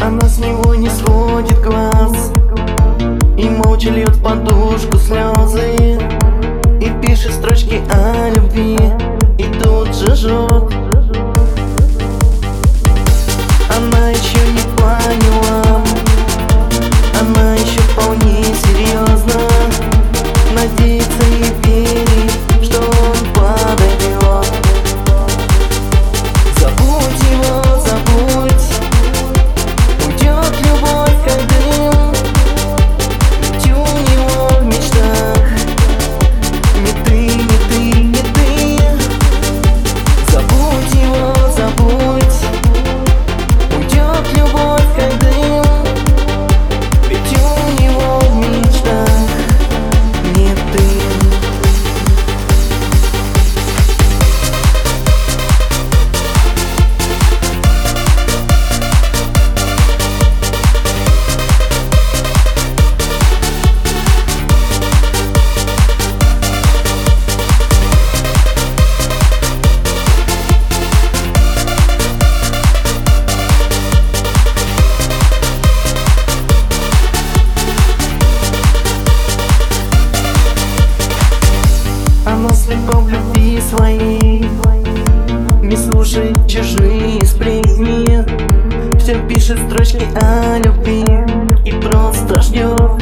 Она с него не сводит глаз и молча льет в подушку слезы, и пишет строчки о любви, и тут же жжет. Она еще не поняла, она еще вполне серьезно надеется и верит, что он подойдет. Забудь его, забудь, уйдет любовь как дым, ведь у него в мечтах не ты, не ты, не ты. Забудь его, забудь, уйдет любовь как дым, ведь у него в мечтах не ты. Она слепа в любви своей, не слушает чужие сплетни, все пишет строчки о любви и просто ждет.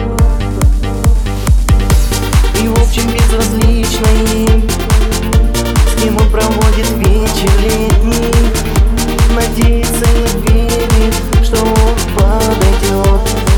И в общем безразлично ей, с кем он проводит вечер летний, надеется и верит, что он подойдет.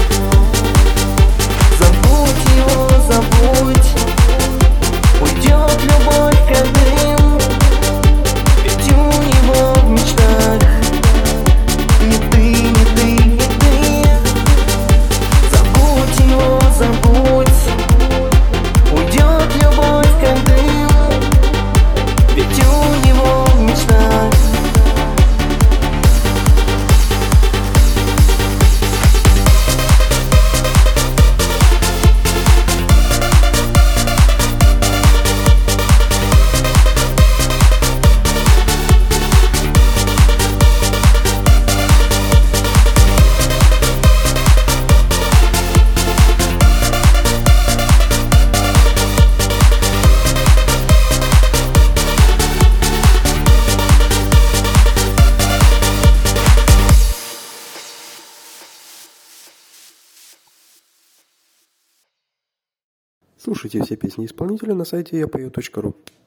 Забудь его, забудь, уйдет любовь как дым, ведь у него в мечтах не ты, не ты, не ты. Забудь его, забудь, уйдет любовь как дым, ведь у него в мечтах. Слушайте все песни исполнителя на сайте yapою.ru.